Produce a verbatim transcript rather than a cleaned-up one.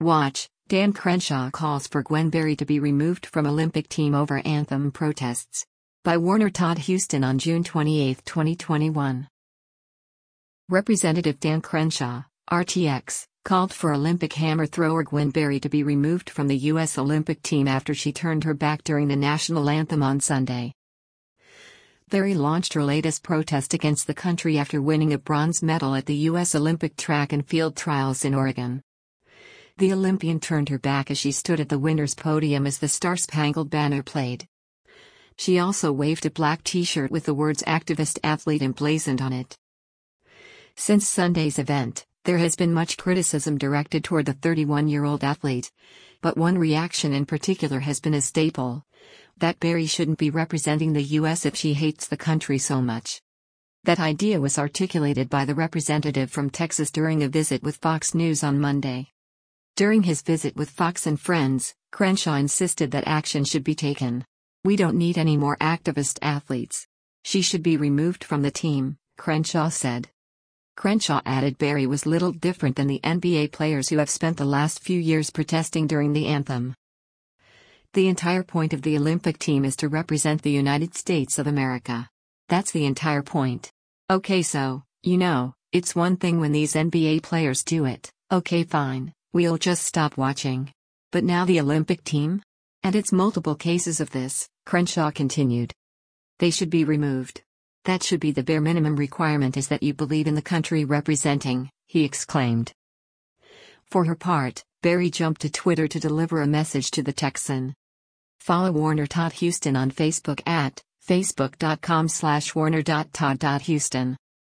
Watch, Dan Crenshaw calls for Gwen Berry to be removed from Olympic team over anthem protests. By Warner Todd Houston on June twenty-eighth, twenty twenty-one. Representative Dan Crenshaw, R T X, called for Olympic hammer thrower Gwen Berry to be removed from the U S Olympic team after she turned her back during the national anthem on Sunday. Berry launched her latest protest against the country after winning a bronze medal at the U S Olympic track and field trials in Oregon. The Olympian turned her back as she stood at the winner's podium as the Star-Spangled Banner played. She also waved a black t-shirt with the words activist athlete emblazoned on it. Since Sunday's event, there has been much criticism directed toward the thirty-one-year-old athlete, but one reaction in particular has been a staple: that Berry shouldn't be representing the U S if she hates the country so much. That idea was articulated by the representative from Texas during a visit with Fox News on Monday. During his visit with Fox and Friends, Crenshaw insisted that action should be taken. "We don't need any more activist athletes. She should be removed from the team," Crenshaw said. Crenshaw added Berry was little different than the N B A players who have spent the last few years protesting during the anthem. "The entire point of the Olympic team is to represent the United States of America. That's the entire point. Okay, so, you know, it's one thing when these N B A players do it, okay fine, we'll just stop watching. But now the Olympic team? And it's multiple cases of this," Crenshaw continued. "They should be removed. That should be the bare minimum requirement, is that you believe in the country representing," he exclaimed. For her part, Berry jumped to Twitter to deliver a message to the Texan. Follow Warner Todd Houston on Facebook at facebook dot com slash warner dot todd dot houston.